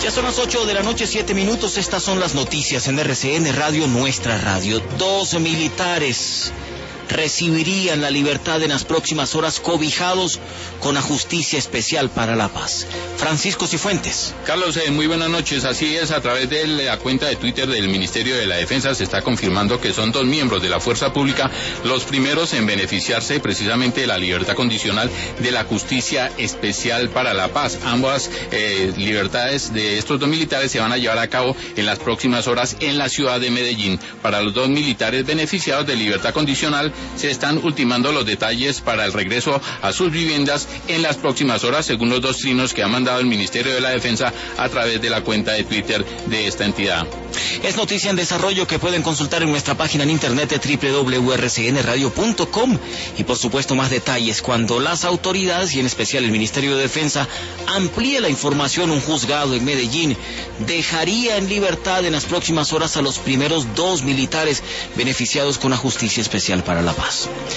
Ya son las 8 de la noche, 7 minutos. Estas son las noticias en RCN Radio, nuestra radio. 2 militares recibirían la libertad en las próximas horas, cobijados con la Justicia Especial para la Paz. Francisco Cifuentes. Carlos, muy buenas noches. Así es, a través de la cuenta de Twitter del Ministerio de la Defensa se está confirmando que son 2 miembros de la Fuerza Pública los primeros en beneficiarse precisamente de la libertad condicional de la Justicia Especial para la Paz. Ambas libertades de estos 2 militares se van a llevar a cabo en las próximas horas en la ciudad de Medellín. Para los 2 militares beneficiados de libertad condicional se están ultimando los detalles para el regreso a sus viviendas en las próximas horas, según los 2 trinos que ha mandado el Ministerio de la Defensa a través de la cuenta de Twitter de esta entidad. Es noticia en desarrollo que pueden consultar en nuestra página en internet de www.rcnradio.com y por supuesto más detalles cuando las autoridades y en especial el Ministerio de Defensa amplíe la información. Un juzgado en Medellín dejaría en libertad en las próximas horas a los primeros 2 militares beneficiados con la Justicia Especial para la Paz.